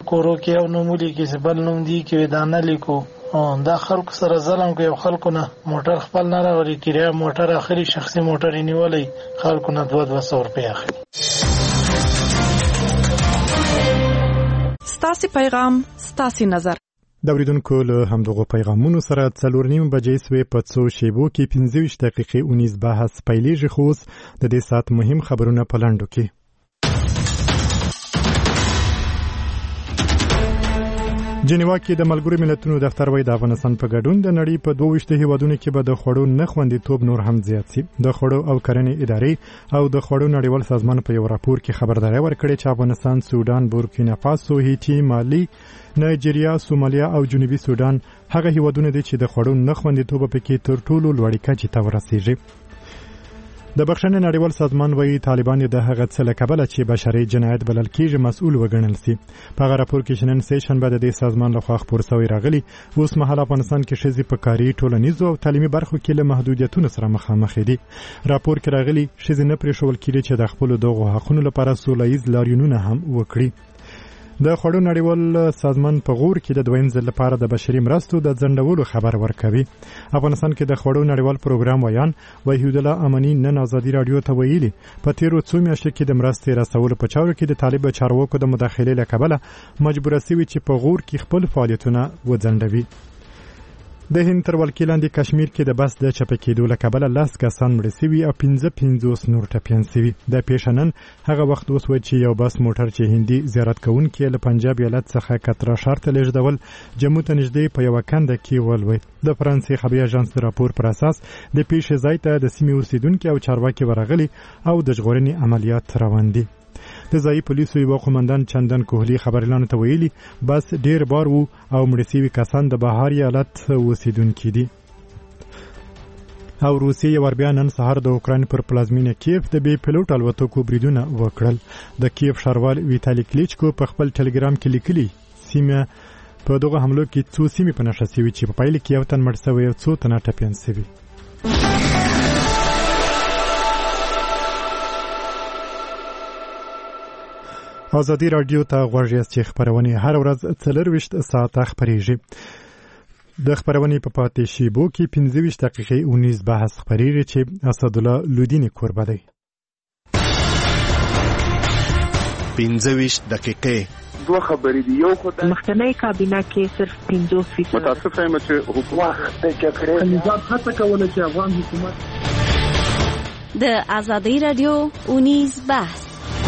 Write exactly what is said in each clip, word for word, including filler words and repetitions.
کورو کې یو نوم ولیکي چې بل نوم دی کې دا نه لیکو. دا خلکو سره ظلم کوي. خلکو نه موټر خپل نه راوړي، کرایه موټر اخلي، شخصي موټر یې نیولی، خلکو نه دوه دوه سوه روپۍ اخلي. ستاسې پیغام ستاسې نظر. د اوریدونکو له همدغو پیغامونو سره څلور نیم بجې سوې په څو شیبو کې پنځه ویشت دقیقې اونیز بحث پیلېږي. خو اوس د دې ساعت مهم خبرونه په لنډو کې. جنیوا کې د ملګرو ملتونو دفتر وایي د افغانستان په ګډون د نړۍ په دوه ویشت هیوادونو کې به د خوړو نه خوندیتوب نور هم زیات شي. د خوړو او کرنې ادارې او د خوړو نړیوال سازمان په یو راپور کې خبرداري ورکړې چې افغانستان، سودان، بورکینا فاسو، هیټي، مالی، نایجیریا، سومالیا او جنوبي سودان هغه هیوادونه دي چې د خوړو نه خوندیتوب پکې تر ټولو لوړې کچې ته ورسیږي. د بخښنې نړیوال سازمان وایي طالبان د هغه څه له کبله چې بشري جنایت بلل کېږي مسؤل وګڼل سي. په هغه راپور کې نن سه شنبه د دې سازمان لخوا خپور شوی راغلی اوس مهال افغانستان کې ښځې په کاري، ټولنیزو او تعلیمي برخو کې له محدودیتونو سره مخامخ دي. راپور کې راغلی ښځې نه پرېښودل کېږي چې د خپلو دغو حقونو لپاره سوله ییز لاریونونه هم وکړي. د خوړو نړیوال سازمان په غور کې د دویم ځل لپاره د بشري مرستو د ځنډولو خبر ورکوي. افغانستان کې د خوړو نړیوال پروګرام ویان وحید الله امانی نن ازادي رادیو ته ویلي په تیرو څو میاشتو کې د مرستې رسولو په چارو کې د طالب چارواکو د مداخلې له کبله مجبور شوي چې په غور کې خپل فعالیتونه وځنډوي. د هند تر ولکې لاندې کشمیر کې د بس د چپه کېدو له کبله لس کسان مړه شوي او پنځه پنځوس نور ټپیان شوي. د پیښه نن هغه وخت وسوه چې یو بس موټر چې هندي زیارت کوونکي له پنجاب ایالت څخه کترا ښار ته لېږدول جمو ته نږدې په یوه کنده کې ولوېد. د فرانسې خبري اژانس د راپور پر اساس د پیښې ځای ته د سیمې اوسیدونکي او چارواکي ورغلي او د ژغورنې عملیات روان دي. د ځایي پولیسو یو قومندان چندن کوهلي خبريالانو ته ویلي بس ډیر بار وو او مړه شوي کسان د بهار ایالت اوسیدونکي دي. او روسیې یو بیا نن سهار د اوکراین پر پلازمینه کیف د بې پیلوټ الوتکو بریدونه وکړل. د کیف ښاروال ویتالي کلیچکو په خپل ټلګرام کې لیکلي سیمه په دغه حملو کې څو سیمې په نښه شوي چې په پایله کې یو تن مړ شوی او څو تنه ټپیان شوي. ازادي رادیو ته غوږ یاست چې خبرونه هر ورځ څلرویشت ساعته خبرېږي. د خبرونې په پاتې شیبو کې پنځه ویشت دقیقې اونیز بحث خبرېږي چې اسدالله لودینی کوربه دی. پنځه ویشت دقیقې دوه خبرې دي. یو خو د مخکنی کابینه کې صرف پنځوس فیصد متاسف یم چې حکومت د جګړې نظام هڅه کوله چې افغان حکومت د ازادي رادیو اونیز بحث.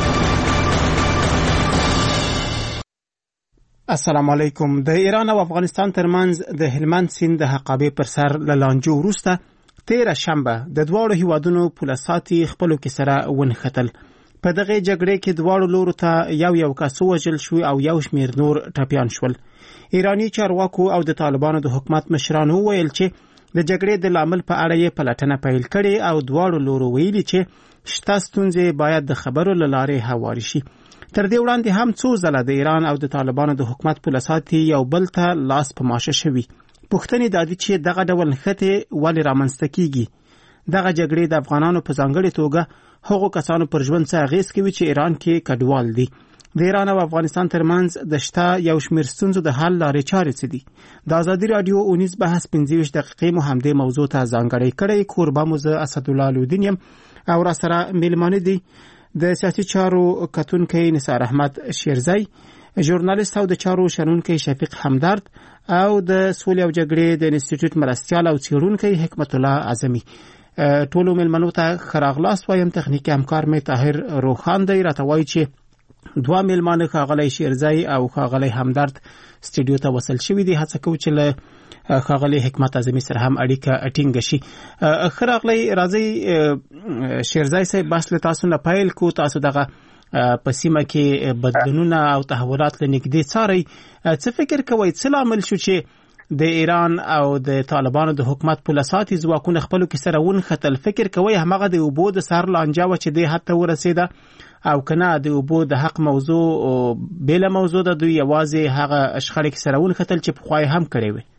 السلام علیکم. د ایران او افغانستان ترمنځ د هلمند سیند د حقابې پر سر له لانجو وروسته تیره شنبه د دواړو هیوادونو پولیساتي خپلو کې سره ونښتل. په دغه جګړې کې دواړو لورو ته یو یو کس وژل شو او یو شمېر نور ټپیان شول. ایرانی چارواکو او د طالبانو د حکومت مشرانو ویل چې د جګړې د لامل په اړه یې پلټنه پیل کړې او دواړو لورو ویلي چې شته ستونزې باید د خبرو له لارې هواري شي. تر دې وړاندې هم څو ځله د ایران او د طالبانو د حکومت پولیساتي یو بل ته لاس په ماشه شوي. پوښتنې دا دي چې دغه ډول نښتې ولې رامنځته کیږي. دغه جګړې د افغانانو په ځانګړې توګه هغو کسانو پر ژوند څه اغېز کوي چې ایران کې کډوال دي. د ایران او افغانستان ترمنځ د شته یو شمېر ستونزو د حل لارې چارې څه دي؟ د ازادي رادیو اونیز بحث پنځه ویشت دقیقې مو همدې موضوع ته ځانګړی کړی. کوربه مو زه اسدالله لودین یم او را سره میلمانه دي د سیاسي چارو کتونکی نثار احمد شیرزی، ژورنالیست او د چارو شنونکی شفیق همدرد او د سولې او جګړې د انسټیټیوټ مرستیال او څېړونکی حکمت الله اعظمي. ټولو میلمنو ته ښه راغلاست وایم. تخنیکي همکار مې طاهر روخان دی. راته وایي چې دوه میلمانه ښاغلی شیرزی او ښاغلی همدرد سټوډیو ته وصل شوي دي. هڅه کوو چې له ښاغلی حکمت اعظمي سره هم اړیکه ټینګه شي. ښه راغلی. راځئ شیرزی صاحب بحث له تاسو نه پیل کو. تاسو دغه په سیمه کې بدلونونه او تحولات له نږدې څارئ. څه فکر کوئ څه لامل شو چې د ایران او د طالبانو د حکومت پولیساتي ځواکونه خپلو کې سره ونښتل؟ فکر کوئ همغه د اوبو د سر لانجه وه چې دې حد ته ورسېده او که نه د اوبو د حق موضوع بېله موضوع ده، دوی یوازې هغه شخړې کې سره ونښتل چې پخوا یې هم کړې وې؟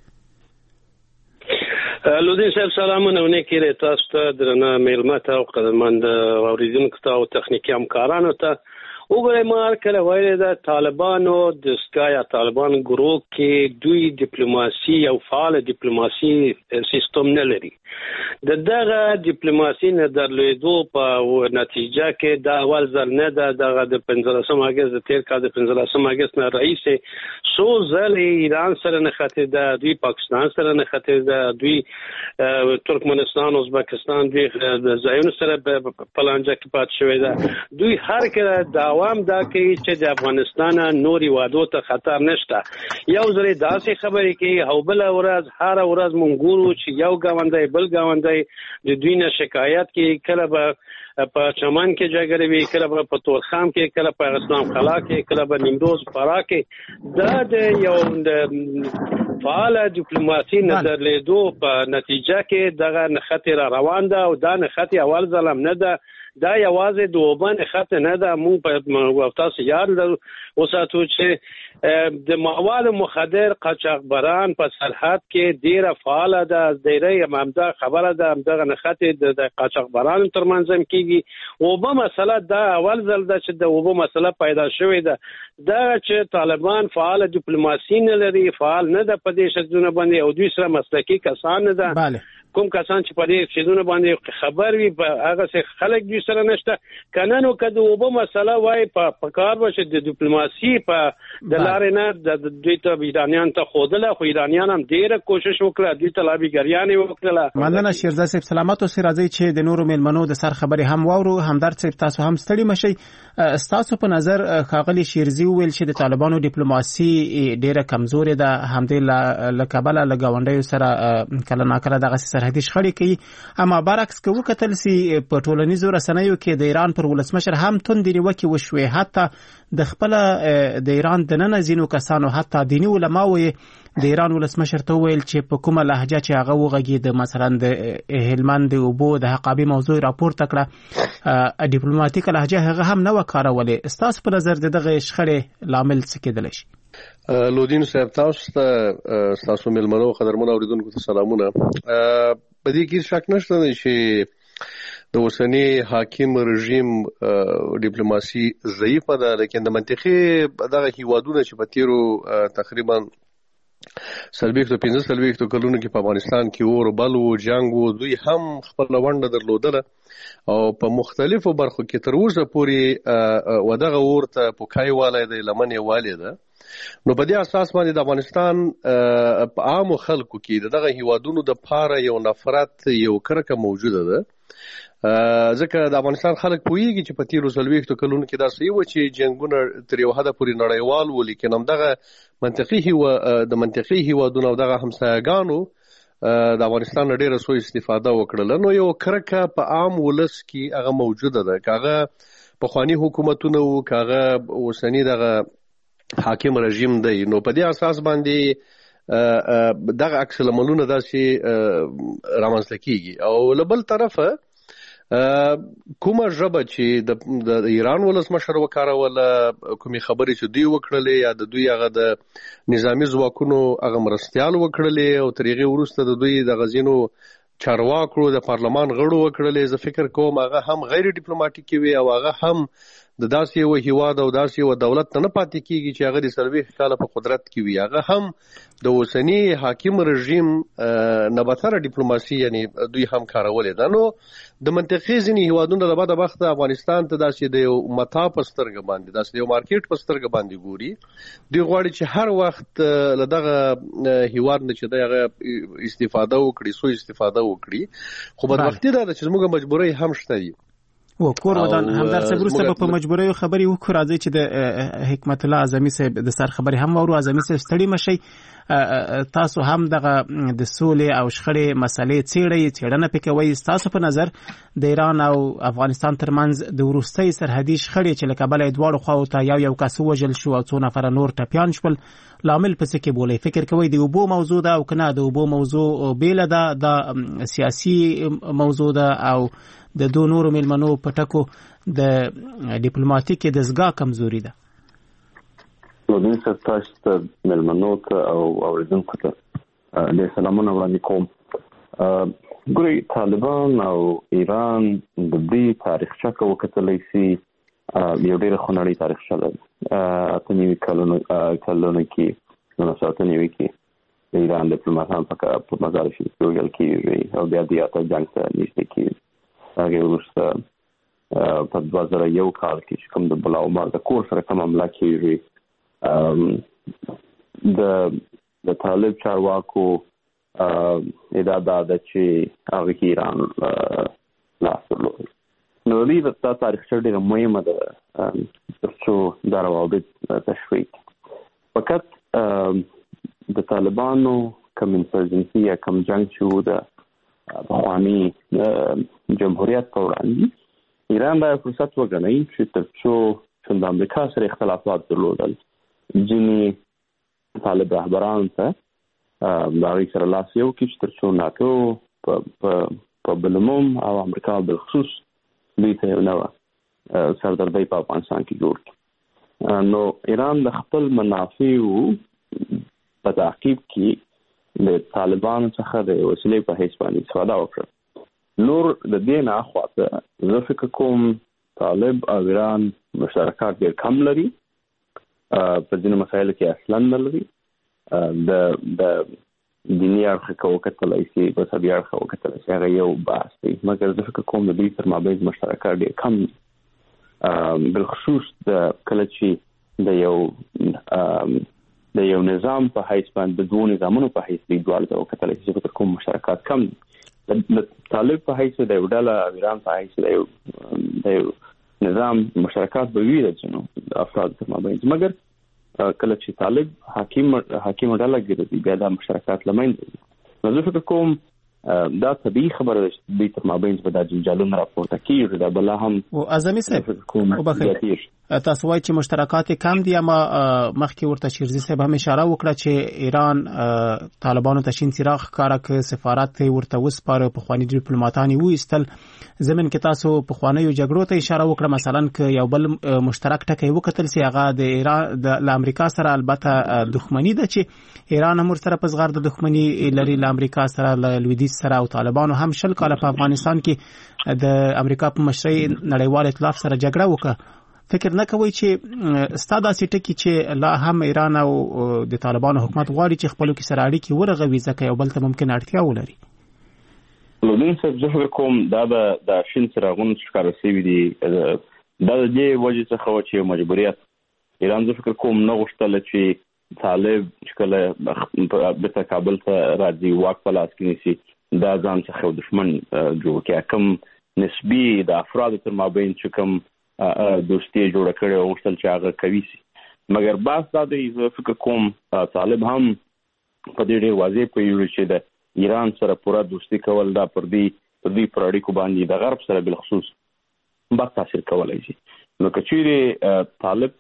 لودین صاحب سلامونه و نیکې تاسو ته درنه میلمه ته او قدرمند اوریدونکو ته او تخنیکي همکارانو ته. وګورئ ما کله ویلي ده طالبانو د سکایا طالبان ګروه کې دوی ډیپلوماسي او فعال ډیپلوماسي سیستم نه لري. د دغه ډیپلوماسي نه درلودو په نتیجه کې د اول ځل نه ده دغه د پنځلسم اگست د تیر کال د پنځلسم اگست نه رئیس سو ځل ایران سره نښتې ده، دوی پاکستان سره نښتې ده، دوی ترکمنستان، ازبکستان، دوی د ځایونو سره په لانجه کې پاتې شوی ده. دوی هر کله دوام دا کوي چې د افغانستان نوري وادو ته خطر نشته. یو ځل داسې خبرې کوي او بل ورځ هر ورځ مونږ ګورو چې یو ګاونډی بل ګاونډی د دوی نه شکایت کوي، کله به په چمن کې جګړه وي، کله به په تورخم کې، کله په اسلام قلعه کې، کله به نیمروز فرا کې. دا د یو فعال ډیپلوماسي نه درلودو په نتیجه کې دغه نښتې را روان ده او دا نښتې اول ځل هم نه ده، دا یوازې د اوبه نښتې نه ده. موږ په تاسو یاد لرو وساتو چې د مواد مخدر قاچاقبران په سرحد کې ډیره فعاله ده. ډیره همدا خبره ده، همدغه نښتې د قاچاقبرانو ترمنځ هم کېږي. اوبه مسله دا اول ځل ده چې د اوبه مسله پیدا شوې ده. دا چې طالبان فعال ډیپلوماسي نه لري، فعال نه ده په دې شکلونه باندې او دوی سره مسلکي کسان نه ده. بله کوم کسان چې په دې شیدونه باندې خبر وي هغه څه خلک دوی سره نشته. کنه نو که د اوبه مسله وای په کار باشه د ډیپلوماسي په د لارې نه د دوی ته ایرانیان ته خودله، خو ایرانیان هم ډیره کوشش وکړه، دوی ته لابیګریانې وکړه. مننه شیرزاد صاحب، سلامت اوسئ. راځئ چې د نورو میلمنو د سر خبرې هم واورو. همدرد صاحب تاسو هم ستړي مشئ. ستاسو په نظر ښاغلي شیرزي وویل چې د طالبانو ډیپلوماسي ډیره کمزورې ده، همدې له کبله له ګاونډیو سره کله ناکله دغسې سرحدي شخړې کوي. اما برعکس که وکتل سي په ټولنیزو رسنیو کې د ایران پر ولسمشر هم توندې نیوکې وشوې، حتی د خپله د ایران دننه ځینو کسانو حتی دیني علماو د ایران ولسمشر ته وویل چې په کومه لهجه چې هغه وغږېده، مثلا د هلمند د اوبو د حقابې موضوع راپورته کړه، ډیپلوماتیکه لهجه هغه هم نه وه کارولې. ستاسو په نظر د دغه شخړې لامل څه کېدلی شي؟ لودین صاحب تاسو ته تاسو ملمنو قدرمنو اوریدونکو ته سلامونه. په دې کې شک نشته چې د اوسنی حاکم رژیم ډیپلوماسي ضعیفه ده، لیکن د منطقي دغه هیوادونه چې په تیرو تقریبا سلویښتو پنځه سلویښتو کلونو کې په افغانستان کې اور بل و جنګ و، دوی هم خپله ونډه درلودله او په مختلفو برخو کې تر اوسه پورې و دغه اور ته پوکای والی دی، لمن یې والی ده. نو په دې اساس باندې د افغانستان په عامو خلکو کې د دغه هیوادونو د پاره یو نفرت، یو کرکه موجوده ده. ځکه د افغانستان خلک پوهیږي چې په تیرو څلوېښتو کلونو کې داسې و چې جنګونه تر یو حده پورې نړیوال و، لیکن همدغه منطقي د منطقي هیوادونو او دغه همسایګانو د افغانستان نه ډېره سوء استفاده وکړله. نو یو کرکه په عام ولس کې هغه موجوده ده، که هغه پخواني حکومتونه وو، که هغه اوسني دغه حاکم رژیم دی. نو په دې اساس باندې دغه عکس العملونه داسې رامنځته کیږي. او له بل طرفه کومه ژبه چې د ایران ولسمشر وکاروله، کومې خبرې چې دوی وکړلې یا د دوی هغه د نظامي ځواکونو هغه مرستیال وکړلې او تر هغې وروسته د دوی د غزینو چارواکو د پارلمان غړو وکړلې، زه فکر کوم هغه هم غیر ډیپلوماټیکي وي او هغه هم د داسې یو هیواد او داسې یو دولت ته نه پاتې کیږي چې هغه د څلوېښت کاله په قدرت کې وي. هغه هم د اوسني حاکم رژیم نه بدتره ډیپلوماسي یعنی دوی هم کارولې ده. نو د منطقې ځینې هیوادونه د بده بخته افغانستان ته داسې د یو متاع په سترګه باندې، داسې د یو مارکیټ په سترګه باندې ګوري. دوی غواړي چې هر وخت له دغه هیواد نه چې دی هغه استفاده وکړي، سوء استفاده وکړي. خو بدبختي دا ده چې زموږ مجبورۍ هم شته دي. و کور ودان همدرد صاحب وروسته به په مجبوریو خبرې وکړو. راځئ چې د حکمت الله اعظمي صاحب د سر خبرې هم واورو. اعظمي صاحب ستړي مشئ، تاسو هم دغه د سولې او شخړې مسلې څېړئ، څېړنه پې کوئ. ستاسو په نظر د ایران او افغانستان ترمنځ د وروستۍ سرحدي شخړې چې له کبله یې دواړو خواو ته یو یو کس ووژل شو او څو نفره نور ټپیان شول، لامل په څه کې بولئ؟ فکر کوئ د اوبو موضوع ده او که نه د اوبو موضوع بېله ده، دا سیاسي موضوع ده او د دو نورو میلمنو په ټکو د ډیپلوماتیکي دستګاه کمزوري ده؟ لودین صاحب تاسو ته میلمنو ته او اوریدونکو ته ډېر سلامونه وړاندې کوم. ګورئ، طالبان او ایران د دې تاریخچه که وکتلی سي یو ډېر خنړی تاریخ شته. اته نیمه کلونو کلونو کې نو ساته نیمه کې د ایران ډیپلوماټان په مزار شریف کې ویل کېږي او بیا د اته جنگ سره نږدې کېږي. هغه وروسته په دوه زره یو کال کې کوم د بلا عمر د کور سره کوم عمله کېږي د د طالب چارواکو ادعا ده چې هغه کې ایران لاس درلود. نو دې د تاریخ سره ډېره مهمه ده چې دا روابط تشویق. فقط د طالبانو کوم انسرجنسي یا کوم جنگ چې د پخواني جمهوریت په وړاندې ایران دا فرصت وګڼي چې تر څو د امریکا سره اختلافات درلودل ځینې طالب رهبران ته د هغوی سره لاس یو کړي چې تر څو ناټو په بلموم او امریکا بالخصوص دوی ته یو نوه سردردۍ په افغانستان کې جوړ کړي. نو ایران د خپل منافعو په تعقیب کې د طالبانو څخه د وسیلې په حیث باندې استفاده وکړه. نور د دې نه اخواته زه فکر کوم طالب او ایران مشترکات ډېر کم لري، په ځینو مسایلو کې اصلا نه لري. د د دیني اړخ که وکتلی شي، مذهبي اړخ وکتلی شي، هغه یو بحث دی، مګر زه فکر کوم د دوی تر مابین مشترکات ډېر کم دي، بالخصوص د کله چې د یو د یو نظام په حیث باندې د دوه نظامونو په حیث دی دواړه ته وکتلی شي، فکر کوم مشترکات کم دي. د طالب په حیث د یو ډله، ایران په حیث د یو د یو نظام مشترکات به وي د ځینو افراد تر مابین، مګر کله چې طالب حاکم حاکم ډله ګرځي بیا دا مشترکات له منځه ځي. نو زه فکر کوم دا طبیعي خبره ده چې دوی تر مابین به دا جنجالونه راپورته کېږي. دا بلا هم او اعظمي صاحب وبخښئ تاسو وایئ چې مشترکات کم دي، اما مخکې ورته شیرزي صاحب هم اشاره وکړه چې ایران طالبانو ته شین څراغ ښکاره کړ، سفارت ورته وسپاره، پخواني ډیپلوماټان یې وایستل. زمین کې تاسو پخوانیو جګړو ته اشاره وکړه، مثلا که یو بل مشترک ټکی وکتل سي هغه د ایران د امریکا سره البته دښمنی ده چې ایران هم سره په زغر د دښمنی لري له امریکا سره، له لویدیځ سره، او طالبانو هم شل کاله په افغانستان کې د امریکا په مشرۍ نړیوال ائتلاف سره جګړه وکړه. فکر نه کوي چې ستاسو داسې ټکی چې لا هم ایران او د طالبانو حکومت غواړي چې خپلو کې سره اړیکې ورغوي ځکه یو بل ته ممکن اړتیا ولري؟ لودین صاحب زه فکر کوم دا به د شین څراغونو ښکاره شوي دي، دا د دې وجې څخه و چې یو مجبوریت ایران زه فکر کوم نه غوښتله چې طالب چې کله بیرته کابل ته راځي واک په لاس کې نیسي دا ځان څخه یو دښمن جوړ کړي. کوم نسبي د افرادو تر مابین چې کوم دوستي جوړه کړې او غوښتل چې هغه قوي سي، مګر بحث دا دی زه فکر کوم طالب هم په دې ډېر واضح پوهېږي چې د ایران سره پوره دوستي کول دا پر دې پر دې پر اړیکو باندې د غرب سره بالخصوص بد تاثیر کولی شي. نو که چیرې طالب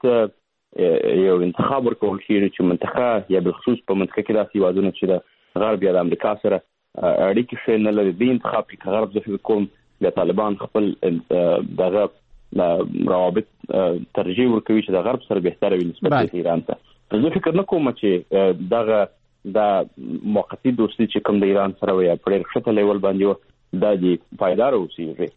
ته یو انتخاب ورکول کېږي چې منطقه یا بالخصوص په منطقه کې داسې هېوادونه چې د غرب یا د امریکا سره اړیکې ښې نه لري، دې انتخاب کې که غرب زه فکر کوم د طالبان خپل دغه روابط ترجیح ورکوي چې د غرب سره بهتره وي نسبت ایران ته. زه فکر نه کوم چې دغه دا موقتي دوستي چې کوم د ایران سره یا په ډېر ښکته لیول باندې و دا دې پایداره اوسېږي.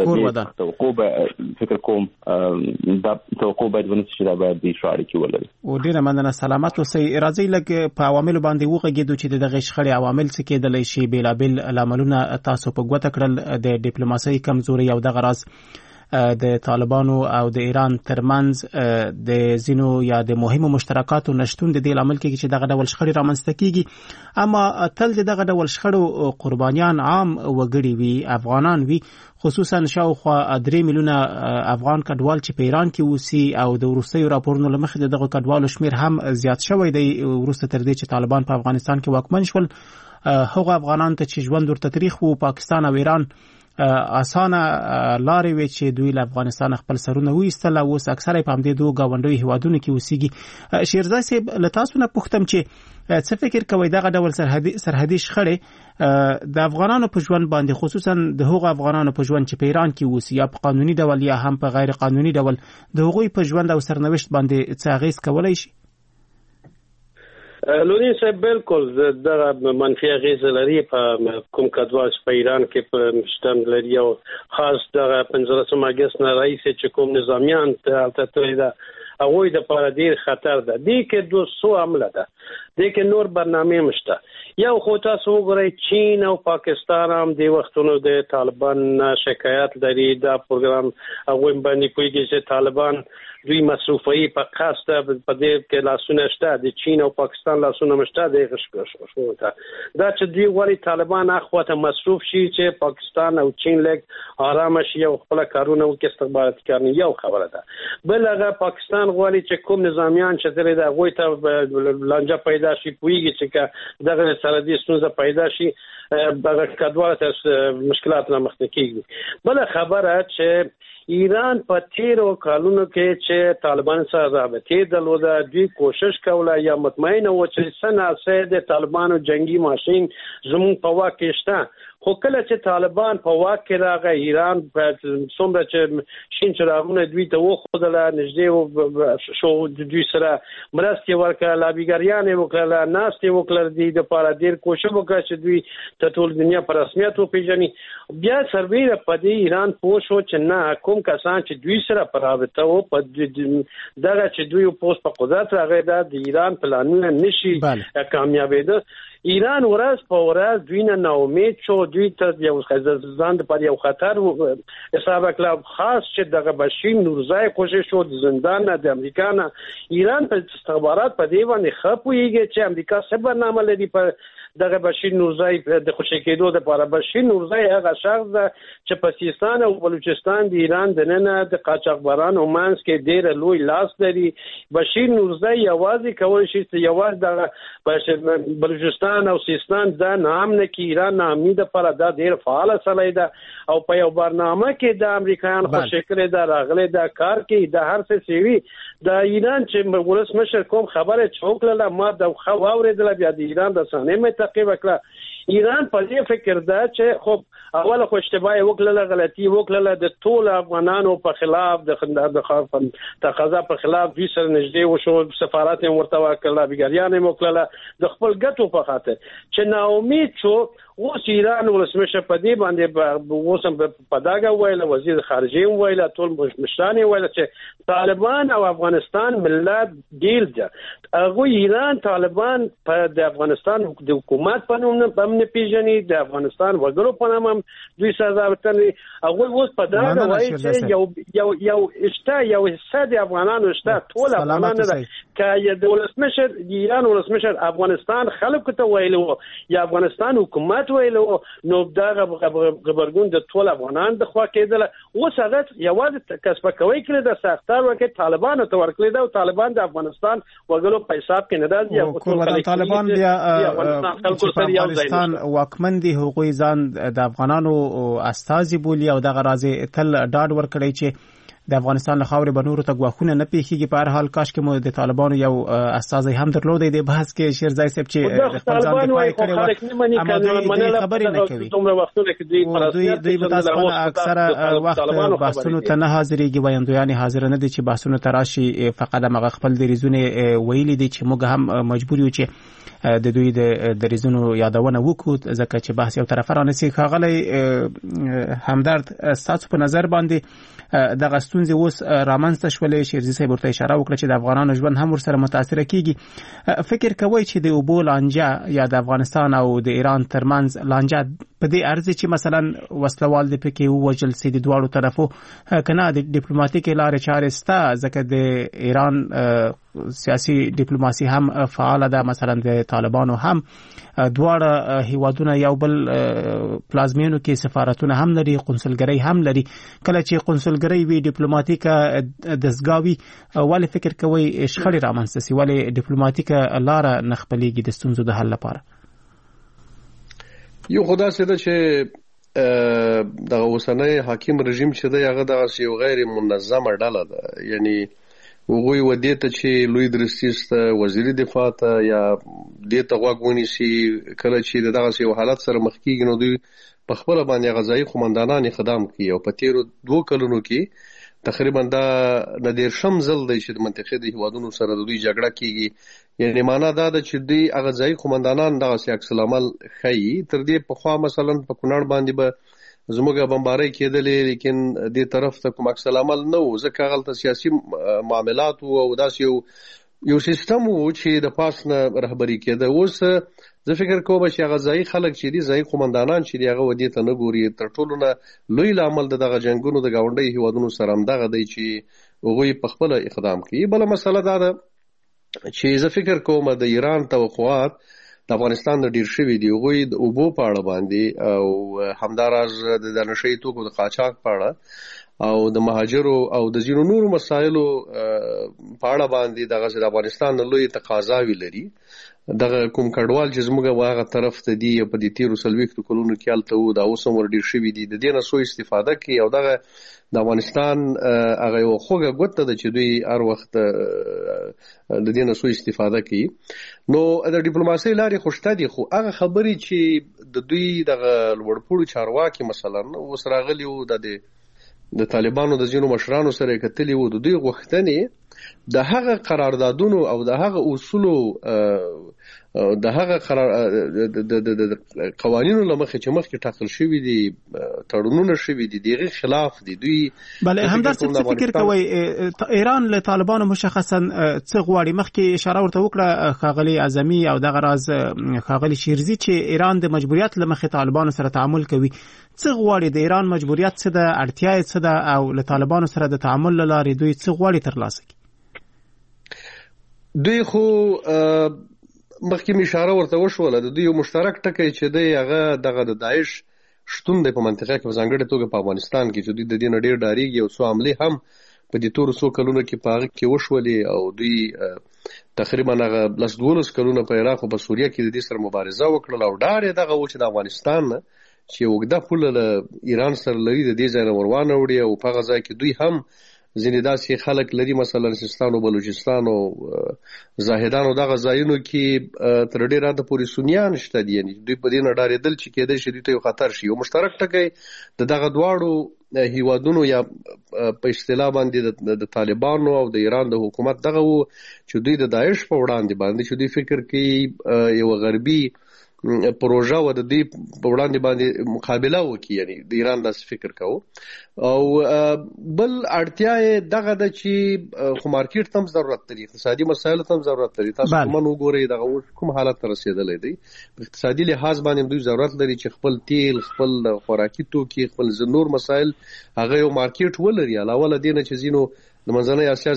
توقع به فکر کوم دا توقع باید ونه شي، دا باید د ښه اړیکې ولري. او ډېره مننه، سلامت اوسئ. راځئ لږ په عواملو باندې وغږېدو چې د دغې شخړې عوامل څه کېدلی شي، بېلابېل لاملونه تاسو په ګوته کړل، د ډیپلوماسۍ کمزوري او دغه راز د طالبانو او د ایران ترمنځ د ځینو یا د مهمو مشترکاتو نشتون د دې لامل کېږي چې دغه ډول شخړې رامنځته کېږي. اما تل د دغه ډول شخړو قربانیان عام وګړي وي، افغانان وي، خصوصا شاوخوا درې میلیونه افغان کډوال چې په ایران کې اوسي، او د وروستیو راپورونو له مخې د دغو کډوالو شمېر هم زیات شوی دی وروسته تر دې چې طالبان په افغانستان کې واکمن شول. هغو افغانانو ته چې ژوند ورته تریخ و، پاکستان او ایران اسانه لارې وي چې دوی له افغانستان خپل سرونه وایستل، اوس اکثره په همدې دوه ګاونډیو هیوادونو کې اوسېږي. شیرزای صاحب له تاسو نه پوښتم چې څه فکر کوئ دغه ډول سرحدي سرحدي شخړې د افغانانو په ژوند باندې، خصوصا د هغو افغانانو په ژوند چې په ایران کې اوسي، یا په قانوني ډول یا هم په غیر قانوني ډول، د هغوی په ژوند او سرنوشت باندې څه اغېز کولی شي؟ لونی صاحب بالکل د منفي اغیزه لري په کوم کډوال په ایران کې په مشتم لري او خاص د پنځلسم اگست نه رئیس چې کوم نظامیان ته تللی دا هغه د پر ډیر خطر ده دي کې دوه سو عمله ده دي کې نور برنامه مشته یو خو تاسو وګورئ چین او پاکستان هم د وختونو د طالبان شکایت لري دا پروګرام هغه باندې کوي چې طالبان دوی مصروفي په قصد په دې کې لاسونه شته د چین او پاکستان لاسونه مشته د غشګش شو دا چې دوی غواړي طالبان اخواته مصروف شي چې پاکستان او چین لګ آرام شي او خپل کارونه وکړي استخباراتي کارونه یو خبره ده بل هغه پاکستان غواړي چې کوم نظامیان چې درې د غوي ته لانجه پیدا شي پويږي چې دغه سره دې ستونزه پیدا شي دغه کډوال ته مشکلات نه مخ کیږي بل خبره چې ایران په تیرو کالونو کې چې طالبان سره رابطې درلوده دوی کوشش کوله یا مطمئنه و چې سناسه د طالبانو جنگي ماشين زمون په واک کې شته خو کله چې طالبان په واک کې راغی ایران په څومره چې شین چراغونه دوی ته وخدله نږدې شو دوی سره مرستې ورکړه لابیګریان وکړه ناستې وکړه د د پاره ډیر کوشش وکړه چې دوی ته ټول دنیا په رسمیت وپیژني بیا سروي په دې ایران پوه شو چې نه کوم کسان چې دوی سره پراوته وو په دغه چې دوی پوس په قدرت راغی د ایران پلانونه نشي کامیابېده ایران ورځ په ورځ دوی نه ناامید شو دوی ته یو ځان د پر یو خطر حساب کړ خاص چې دغه بشیر نورزای کوشش شو د زندان د امریکا نه ایران په استخبارات په دی باندې خپويږي چې امریکا څه برنامه لري په دغه بشیر نورزای د خوشی کېدو لپاره بشیر نورزای هغه شخص چې په سیستان او بلوچستان د ایران د نن د قاچاقبرانو مانس کې ډیر لوی لاس لري بشیر نورزای یوازې کول شي چې یوازې د بلوچستان او سیستان د نام نه کې ایران نامي د پر د ډیر فعال سړی ده او په یو برنامه کې د امریکایان خوشی کړي دا راغلي دا کار کې د هر څه سیوی د ایران چې ولسمشر کوم خبره چوکله ما د خو اوریدل بیا د ایران د سانې تعقیب وکړه ایران په دې فکر ده چې خب اوله خو اشتباه وکړه غلطي وکړه د ټول افغانانو په خلاف د د تقاضا په خلاف دوی سره نږدې وشو سفارت یې ورته وکړه بیګریان یې وکړه د خپل ګټو په خاطر چې ناامید شو اوس ایران ولسمشر په دې باندې اوسم په داګه ویل وزیر خارجه ویل ټول مشران ویل چې طالبان او افغانستان ملت ډیل ده هغه ایران طالبان په د افغانستان د حکومت په نوم نه پیژني د افغانستان وګړو په نوم دوی سزا ورکړي هغه اوس په داګه وایي چې یو یو یو اشته یو حصہ د افغانانو اشته ټول افغانان نه که د ولسمشر ایران ولسمشر افغانستان خلکو ته ویلو یا افغانستان حکومت ویلو نو دا خبرګون د ټول افغانان د خوا کېدل اوس هغه یوازې کسب کوي کړی د سختار وکړي طالبان ته ورکړي دا طالبان د افغانستان وګړو په حساب کې نه راځي او ټول طالبان بیا افغانستان واکمن دي حقوقي ځان د افغانانو استازي بولی او دغه راځي تل ډاډ ورکړي چې د افغانستان خاورې بنور ته غواخونه نه پیخيږي په هر حال کاش کې مو د طالبانو یو استازي هم درلودې د بحث کې شیرزای صاحب چې د خپل ځان دفاع کړي و اما دوی خبرې نه کوي دوی دوی په تاسو باندې اکثره وخت بحثونو ته نه حاضرېږي وایندویان حاضر نه دي چې بحثونو تراشي فقط هغه خپل د ریزونه ویلي دي چې موږ هم مجبور یو چې د دوی د ریزونو یادونه وکړو ځکه چې بحث یو طرفانه سي خاغلی همدرد تاسو په نظر باندې دغه ستونزې اوس رامنځته شولې شیرزي صاحب ورته اشاره وکړه چې د افغانانو ژوند هم ورسره متاثر کیږي فکر کوي چې د اوبو لانجه یا د افغانستان او د ایران ترمنځ لانجه په دې ارزي چې مثلا وسلوال د پکې ووجل سي د دواړو طرفو کنه د ډیپلوماټیک لارې چارې ستا ځکه د ایران سیاسي ډیپلوماسي هم فعال ده مثلا د طالبانو هم دواړه هیوادونه یو بل پلازمینو کې سفارتونه هم لري قنصلګری هم لري کله چې قنصلګری وی ډیپلوماټیک دسګاوي ولې فکر کوي شخړې رامنځته سي ولې ډیپلوماټیک لار نخپليږي د ستونزو د حل لپاره یو خدا سره چې د اوسنۍ حاکم رژیم چې دی هغه د یو غیر منظمه ډله ده یعنی وګوي ودی ته چې لوی درستیست وزیر دفاع ته یا د ته غوښونی سي کله چې دغه یو حالت سره مخ کیږي نو دوی په خپل باندې غذایی قومندانان خدام کوي او په تیرو دوه کلونو کې تقریبا دا نادر شم زل دی چې د منطقې د هیوادونو سره د دوی جګړه کیږي. یعنی معنا دا ده چې دوی هغه ځای قومندانان دغه عکس العمل ښیي. تر دې پخوا مثلا په کونړ باندې به زموږه بمبارۍ کېدلې، لیکن دې طرف ته کوم عکس العمل نه و، ځکه هغلته سیاسي معاملات وو او داسې یو یو سیستم وو چې د پاس نه رهبري کېده. اوس زه فکر کوم چې هغه ځای خلک چې دي، ځای قومندانان چې دي، هغه ودې ته نه ګوري. تر ټولو نه لوی لامل د دغه جنګونو د ګاونډي هیوادونو سره همدغه دی چې هغوی په خپله اقدام کوي. بله مسله دا ده چې زه فکر کوم د ایران توقعات د افغانستان د ډیر شوي دي، هغوی د اوبو په اړه باندې او همداراز د نشهیي توکو د قاچاق په اړه او د مهاجرو او د ځینو نورو مسایلو په اړه باندې دغه د افغانستان لوی تقاضاوي لري. دغه کوم کډوال چې زموږ واغه طرف ته دی په دې تیرو څلوېښتو کلونو کې هلته وو، دا اوس هم ور ډېر شوي دي، د دې نه سوء استفاده کوي او دغه د افغانستان هغه یوه خوږه ګوته ده چې دوی هر وخت د دې نه سوء استفاده کوي. نو د ډیپلوماسۍ لارې خو شته دي، خو هغه خبرې چې د دوی دغه لوړپوړو چارواکي مثلا اوس راغلي وو، د د طالبانو د ځینو مشرانو سره یې کتلي وو، د دوی غوښتنې د هغه قراردادونو او د هغه اصولو د هغه د قوانینو له مخې چې مخکې ټاکل شوي دي، تړونونه شوي دي، د هغې خلاف دي. دوی بله همدار صاحب څه فکر کوئ ایران له طالبانو مشخصا څه غواړي؟ مخکې اشاره ورته وکړه ښاغلي اعظمي او دغه راز ښاغلي شیرزي چې ایران د مجبوریت له مخې طالبانو سره تعامل کوي. څه غواړي؟ د ایران مجبوریت څه ده، اړتیا یې څه ده، او له طالبانو سره د تعامل له لارې دوی څه غواړي ترلاسه کړي؟ دوی خو مخکې مې اشاره ورته وشوله، د دوی یو مشترک ټکی چې دی هغه دغه د داعش شتون دی په منطقه کې، په ځانګړې توګه په افغانستان کې، چې دوی د دې نه ډېر ډارېږي او څو حملې هم په دې تورو څو کلونو کې په هغه کې وشولې او دوی تقریبا هغه لس دولس کلونه په عراق او په سوریه کې د دې سره مبارزه وکړله او ډار یې دغه و چې د افغانستان نه چې اوږده پوله له ایران سره لري د دې ځای نه ور وانه وړي او په هغه ځای کې دوی هم ځینې داسې خلک لري، مثلا سیستان او بلوچستان او زاهدان او دغه ځایونو کې تر ډېر حده پورې سنیان شته دي. یعنې دوی په دې نه ډارېدل چې کېدای شي دوی ته یو خطر شي. یو مشترک ټکی د دغه دواړو هیوادونو یا په اصطلاح باندې د طالبانو او د ایران د حکومت دغه و چې دوی د داعش په وړاندې باندې چې دوی فکر کوي یو غربي پروژه و د دې په وړاندې باندې مقابله وکړي، یعنی د ایران داسې فکر کوو. او بل اړتیا یې دغه ده چې خو مارکیټ ته هم ضرورت لري، اقتصادي مسایلو ته هم ضرورت لري. تاسو کومه وګورئ دغه اوس کوم حالت ته رسېدلی دی، په اقتصادي لحاظ باندې دوی ضرورت لري چې خپل تیل، خپل خوراکي توکي، خپل نور مسایل هغه یو مارکیټ ولري. علاوه له دې نه چې ځینو د منځنۍ اسیا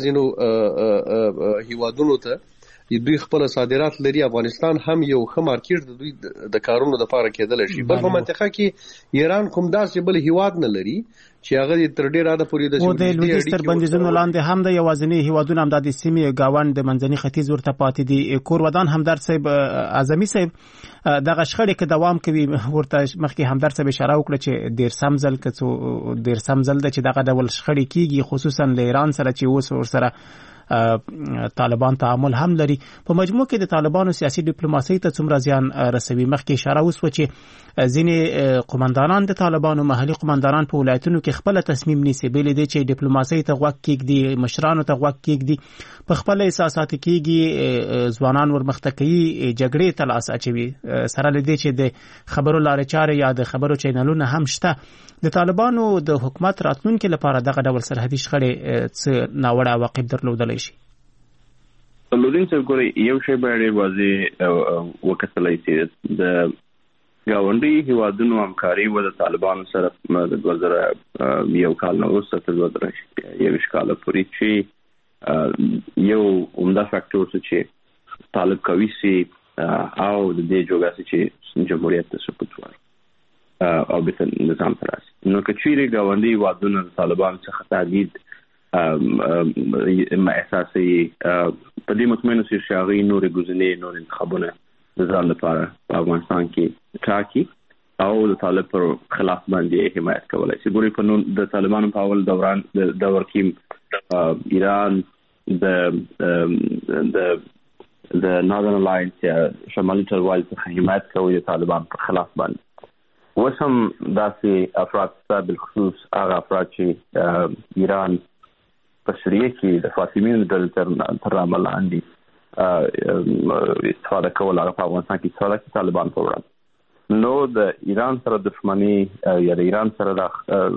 ځینو هیوادونو ته دوی خپل صادرات لري، افغانستان هم یو ښه مارکیټ د دوی د کارونو لپاره کېدلی شي. بل په منطقه کې ایران کوم داسې بل هیواد نه لري چې هغه تر ډېر حده پورې د لویدیځ تر بندیزونو لاندې هم د یوازیني هیوادونه همدا د سیمې ګاونډ د منځني ختیځ ورته پاتې دي. کورودان همدرد صاحب، اعظمي صاحب، دغه شخړې که دوام کوي، ورته مخکې همدرد صاحب اشاره وکړه چې ډېرسم ځل که څو ډېرسم ځل ده چې دغه ډول شخړې کېږي، خصوصا له ایران سره چې اوس ورسره طالبان تعامل هم لري. په مجموع کې د طالبانو سیاسي ډیپلوماسۍ ته څومره زیان رسوي؟ مخکې اشاره وسوه چې ځینې قومندانان د طالبانو محلي قومندانان په ولایتونو کې خپل تصمیم نیسي، بلې دی چې ډیپلوماسۍ ته غوږ کېږدي، مشرانو ته غوږ کېږدي، په خپل احساسات کېږي، ځوانان ورمخته کوي، جګړې ته لاس اچوي، سره له دې چې د خبرو لارې چارې یا د خبرو چینلونه هم شته. د طالبانو د حکومت راتلونکي لپاره دغه ډول سرحدي شخړې څه ناوړه عواقب درلودلی شي؟ لودین صاحب ګورئ، یو شی باید ډېر واضح وکتلی سي، د ګاونډي هیوادونو همکاري و د طالبانو سره د دوه زره یو کال نه وروسته تر دوه زره یوویشت کاله پورې چې یو عمده فاکټور څه چې طالب کوي سي او د دې جوګه سي چې جمهوریت ته سقوط وایي او به نظام ته راسي. نو که چیرې ګاونډي هیوادونه د طالبانو څخه تهدید احساسوي، په دې مطمئن اوسئ چې هغوی نورې ګزینې، نور انتخابونه د ځان لپاره په افغانستان کې ټاکي او د طالب پر خلاف باندې حمایت کولی شي. ګورئ، په د طالبانو په اول دوران د دور کې ایران د د د ناردرن الاینس یا شمالي ټلوالې څخه حمایت کوي د طالبان پر خلاف باندې. اوس هم داسې افراد شته، بالخصوص هغه افراد چې ایران په سوریه کې د فاطمیانو ډلې تر عمل لاندې استفاده کول هغه په افغانستان کې استفاده کوي طالبان په وړاندې. نو د ایران سره دښمني یا د ایران سره د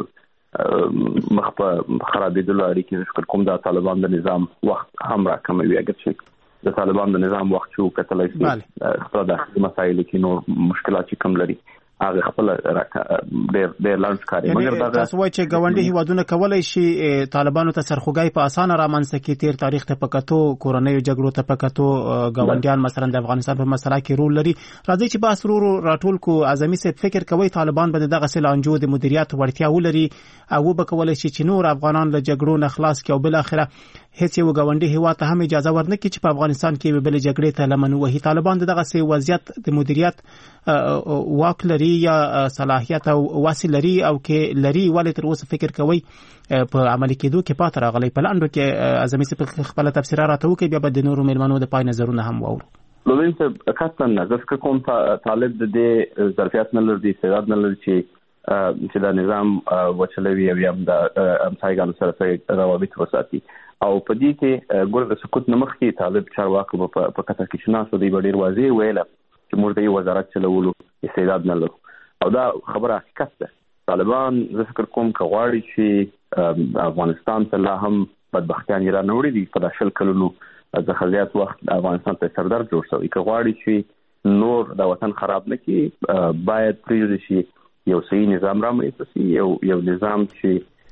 مخ په خرابېدلو اړیکې ذکر کوم د طالبان د نظام وخت هم راکموي. اګر چې د طالبان د نظام وخت شو کتلای شي خپل داخلي مسایل کې نور مشکلات چې کم لري هغه خپل ډېر ډېر لاندې کاری. مګر دا تاسو وایي چې ګاونډي هیوادونه کولای شي طالبانو ته سرخوږی په اسانه رامنځته کړي. تیر تاریخ ته پکاتو کورونیو جګړو ته پکاتو ګاونډیان مثلا د افغانستان په مسله کې رول لري. راځي چې بحث ورو راټول کو. اعظمي صاحب فکر کوي طالبان به دغه سلانجو د مدیریت وړتیا ولري او به کولای شي چې نور افغانان له جګړو نه خلاص کړي او بل اخره هیڅ یو ګاونډي هیواد ته هم اجازه ورنکړي چې په افغانستان کې بل جګړې ته لمن وهي. طالبان دغه سي وضعیت د مدیریت واک لري یا صلاحیت او وسیله لري او کې لري ولې تر اوسه فکر کوي په عملي کېدو کې پاتې راغلي. په لاندو کې اعظمي صاحب خپل تفسیر راته وکړي بیا به د نورو مېلمنو د پای نظرونه هم واورو. لومړی څه کاتن نظر کوم طالب د دې ظرفیت نه لري استعداد نه لري چې چې دا نظام وچلوي او هم د امسایګانو سره روابط وساتي او په دې کې ګور د سکوت نمخ کې طالب چارواکو په کتر کې شناسو دی ډیر واضح ویل چې موږ د وزارت چلولو استعداد نه لرو او دا خبره حقیقت ده. طالبان زه فکر کوم کغواړي چې افغانستان ته لا هم بدبختیان را نوړي دي په داشل کلونو د خلیات وخت افغانستان ته سردار جوړ شوی. کغواړي چې نور د وطن خراب نه کی باید پریږدي شي یو صحیح نظام رامنځته شي یو یو نظام چې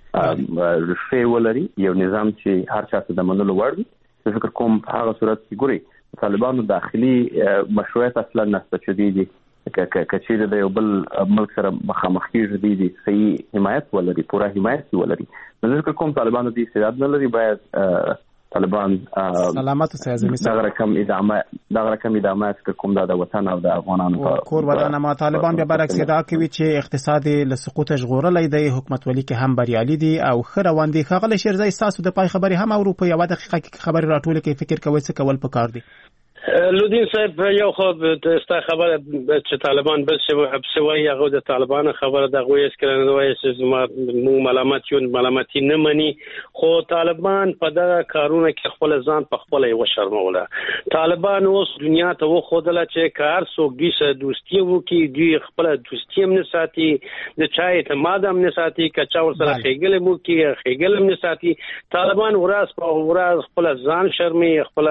رښې ولري یو نظام چې هر چا ته د منلو وړ وي. فکر کوم هغه صورت کې ګوري طالبانو داخلي مشروعیت اصلا نشته چې دي کچېره د یو بل ملک سره مخامخ کېږي دي صحیح حمایت ولري پوره حمایت ولري. فکر کوم طالبانو دې استعداد نه لري. باید طالبان سلامت اوسئ. اعظمي صاحب دا رقم ادامه دا رقم ادامه فکر کوم دا د وطن او د افغانانو کور ودانه ما طالبان به برعکس دا کوي چې اقتصاد له سقوط ژغورلای دی حکومت ولی کې هم بریالي دي او خره واندې خغله شیرزای تاسو د پای خبري هم اروپا یو دقیقه کې خبري راټول کې فکر کوي څه کول پکار دي. لودین صاحب یو خو ستا خبره چې طالبان بل څه وایي هغه د طالبان خبره د غوي اسکران وایي چې مو ملامت یو ملامتي نه مني خو طالبان په دغه کارونه کې خپل ځان په خپل یو شرموله. طالبان اوس دنیا ته وخدله چې کار څوک دې سره دوستي وکي دی خپل دوستي هم نه ساتي د چا اعتماد هم نه ساتي کچا ور سره خېګل مو کې خېګل هم نه ساتي. طالبان ورځ په ورځ خپل ځان شرمي خپل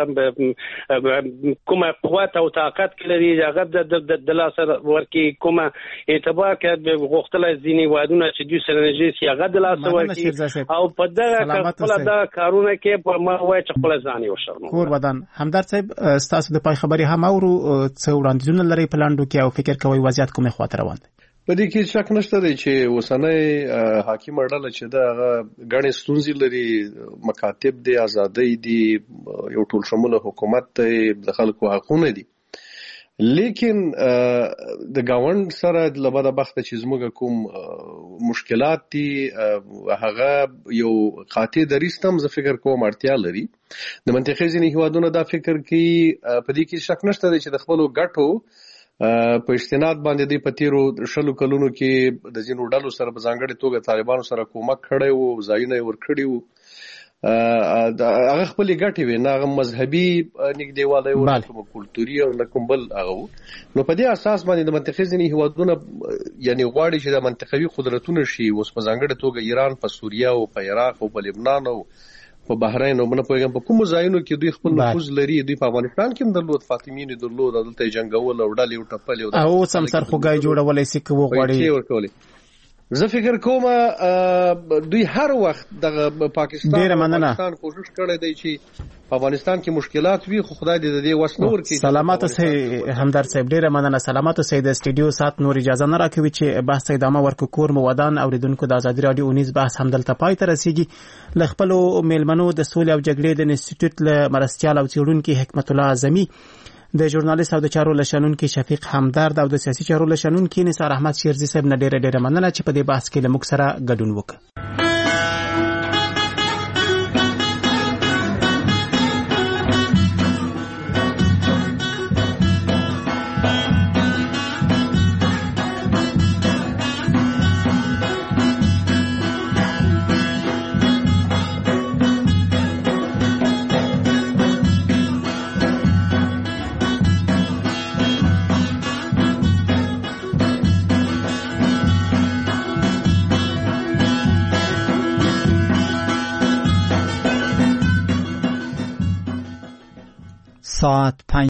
کومه قوت او طاقت لري هغه د د لاسه ورکی کومه اعتبار کې غوښتل ځینی وادونه چې دوی سره نږدې سي هغه د لاسه ورکی او په دغه خپل د کارونه کې په ما وای چې خپل ځان یو شرم کور ودان. همدرد صاحب تاسو د پای خبري هم اورو څو وړاندیزونه لري پلاندو کې او فکر کوي وضعیت کومه خاطر روان دي. په دې کې شک نشته دی چې وسنۍ حاکم اړه چې دا غړي ستونزې لري مکاتب دي ازادۍ دي یو ټول شموله حکومت ته د خلکو حقونه دي لیکن د گاوند سره د لبده بخت چې زموږ کوم مشکلات دي هغه یو قاطع دریستم زه فکر کوم اړتیا لري د منطقې ځینې هیوادونو دا فکر کوي په دې کې شک نشته دی چې د خپل ګټو په استناد باندې د پتیرو شلو کلونو کې د ځینو ډلو سره په ځانګړي توګه طالبانو سره کومک کړی وو ځایونه ور کړی وو هغه خپل ګټي وي نه مذهبي نګدیواله او کوم کلتوري او کوم بل هغه نو په دې اساس باندې د منطقې ځینې هیوادونه یعنی غواړي چې د منطقوي قدرتونو شي اوس په ځانګړي توګه ایران په سوریه او په عراق او په لبنان او په بحرین او بنه پوهیږم په کوم ځایونو کې دوی خپل نفوذ لري. دوی په افغانستان کې هم درلود فاطمیین درلود دلته جنگول او ډلې او ټپل او سم سر خوګای جوړولې سې کو غواړي. زه فکر کوم دوی هر وخت د پاکستان افغانستان کوشش کړی دی چې په افغانستان کې مشکلات وي خو خدای دې دې وس نور کې. سلامات اوسئ همدرد صاحب ډیره مننه. سلامات اوسئ. د سټډیو سات نور اجازه نه راکوي چې بحث ادامه ورکو. کور مودان اوریدونکو د ازادي رادیو اونیز بحث همدلته پای ته رسیږي. ل خپل میلمنو د سولې او جګړې د انسټیټیوټ له مرستيال او څېړونکو حکمت الله اعظمي د ژورنالیست او د چارو لشنونکو شفیق همدرد او د سیاسي چارو لشنونکو نثار احمد شیرزي صاحب نه ډیره ډیره مننه چې په دې بحث کې له موږ سره ګډون وکړ. ساعت